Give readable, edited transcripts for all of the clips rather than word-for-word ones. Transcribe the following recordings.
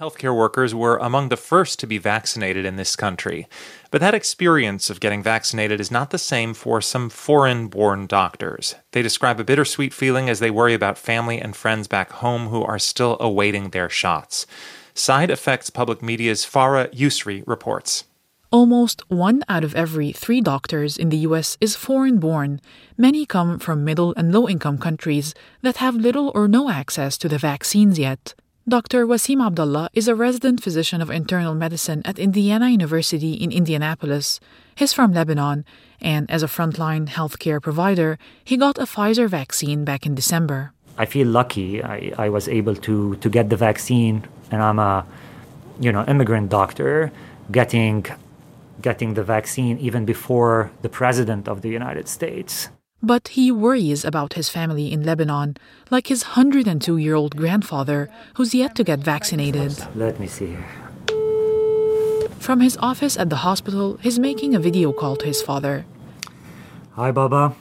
Healthcare workers were among the first to be vaccinated in this country. But that experience of getting vaccinated is not the same for some foreign-born doctors. They describe a bittersweet feeling as they worry about family and friends back home who are still awaiting their shots. Side Effects Public Media's Farah Yusri reports. Almost 1 out of every 3 doctors in the U.S. is foreign-born. Many come from middle and low-income countries that have little or no access to the vaccines yet. Dr. Wasim Abdullah is a resident physician of internal medicine at Indiana University in Indianapolis. He's from Lebanon, and as a frontline healthcare provider, he got a Pfizer vaccine back in December. I feel lucky. I was able to get the vaccine, and I'm a immigrant doctor getting the vaccine even before the president of the United States. But he worries about his family in Lebanon, like his 102-year-old grandfather, who's yet to get vaccinated. Let me see here. From his office at the hospital, he's making a video call to his father. Hi, Baba.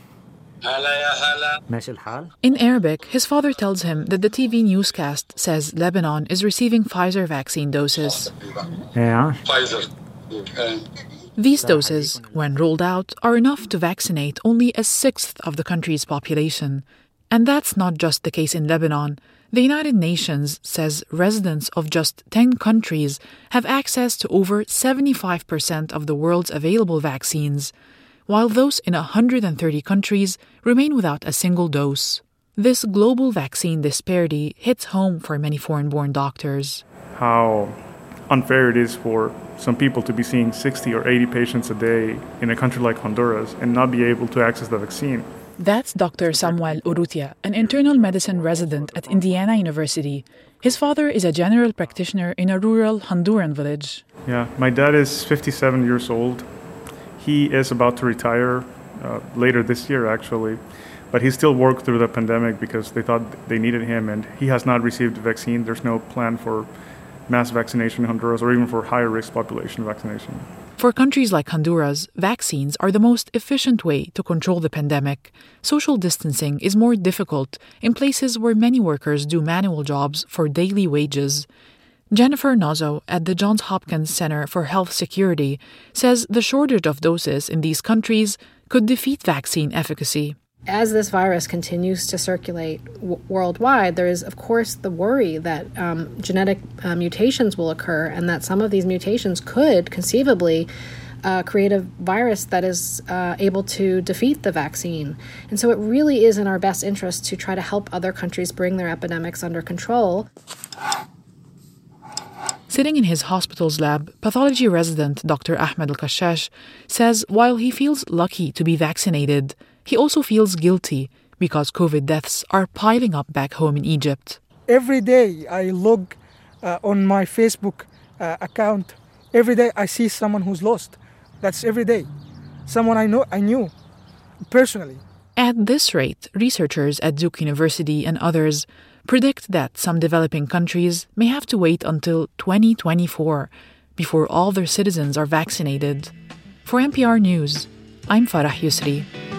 In Arabic, his father tells him that the TV newscast says Lebanon is receiving Pfizer vaccine doses. Yeah. These doses, when rolled out, are enough to vaccinate only a sixth of the country's population. And that's not just the case in Lebanon. The United Nations says residents of just 10 countries have access to over 75% of the world's available vaccines, while those in 130 countries remain without a single dose. This global vaccine disparity hits home for many foreign-born doctors. How unfair it is for some people to be seeing 60 or 80 patients a day in a country like Honduras and not be able to access the vaccine. That's Dr. Samuel Urrutia, an internal medicine resident at Indiana University. His father is a general practitioner in a rural Honduran village. Yeah, my dad is 57 years old. He is about to retire later this year, actually. But he still worked through the pandemic because they thought they needed him, and he has not received the vaccine. There's no plan for mass vaccination in Honduras or even for higher-risk population vaccination. For countries like Honduras, vaccines are the most efficient way to control the pandemic. Social distancing is more difficult in places where many workers do manual jobs for daily wages. Jennifer Nozzo at the Johns Hopkins Center for Health Security says the shortage of doses in these countries could defeat vaccine efficacy. As this virus continues to circulate worldwide, there is, of course, the worry that genetic mutations will occur and that some of these mutations could conceivably create a virus that is able to defeat the vaccine. And so it really is in our best interest to try to help other countries bring their epidemics under control. Sitting in his hospital's lab, pathology resident Dr. Ahmed Al-Kashash says while he feels lucky to be vaccinated, he also feels guilty because COVID deaths are piling up back home in Egypt. Every day I log on my Facebook account. Every day I see someone who's lost. That's every day. Someone I knew personally. At this rate, researchers at Duke University and others predict that some developing countries may have to wait until 2024 before all their citizens are vaccinated. For NPR News, I'm Farah Yusri.